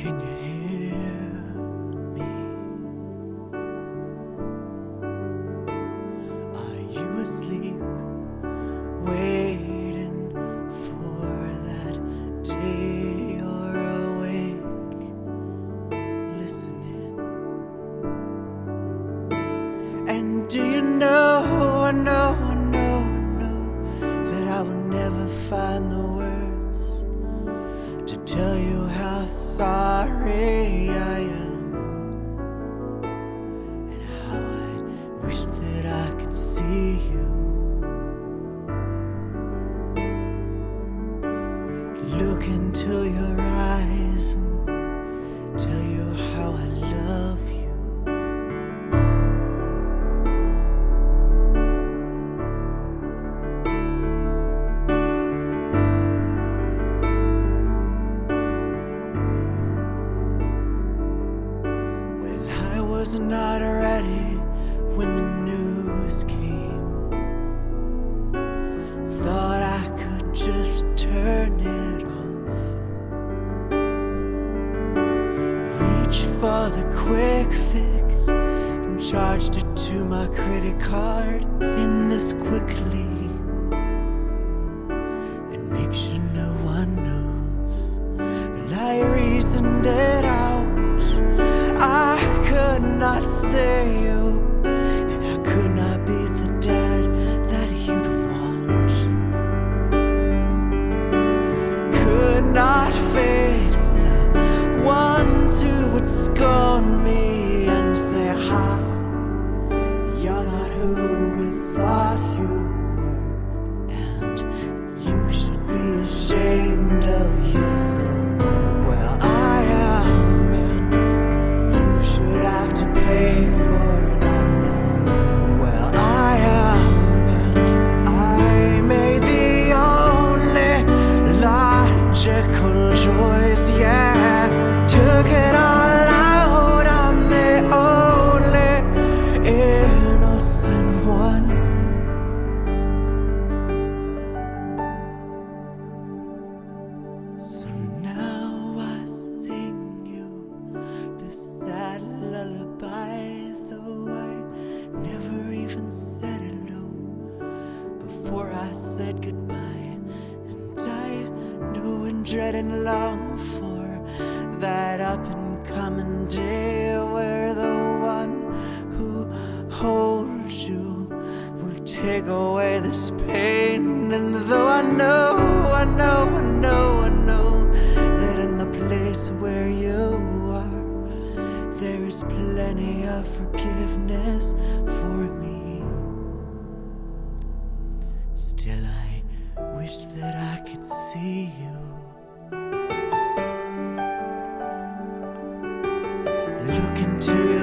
Can you hear me? Are you asleep, waiting for that day, or awake, listening? And do you know, I know that I will never find the words to tell you how sorry I am, and how I wish that I could see you, look into your eyes and tell you how I love you. I was not ready when the news came. Thought I could just turn it off, reached for the quick fix and charged it to my credit card in this quickly, and make sure no one knows. But I reasoned it out. I could not say you, and I could not be the dad that you'd want. Could not face the ones who would scorn me and say, ha, you're not who we thought you were, and you should be ashamed of yourself. Well, I am, and you should have to pay for that now. Well, I am, and I made the only logical choice, yeah. Took it all out, I'm the only innocent one. So now I sing you this sad lullaby, though I never even said hello before I said goodbye. And I know and dread and long for that up and coming day where the one who holds you will take away this pain. And though I know that in the place where you are, there is plenty of forgiveness for me, still I wish that I could see you, look into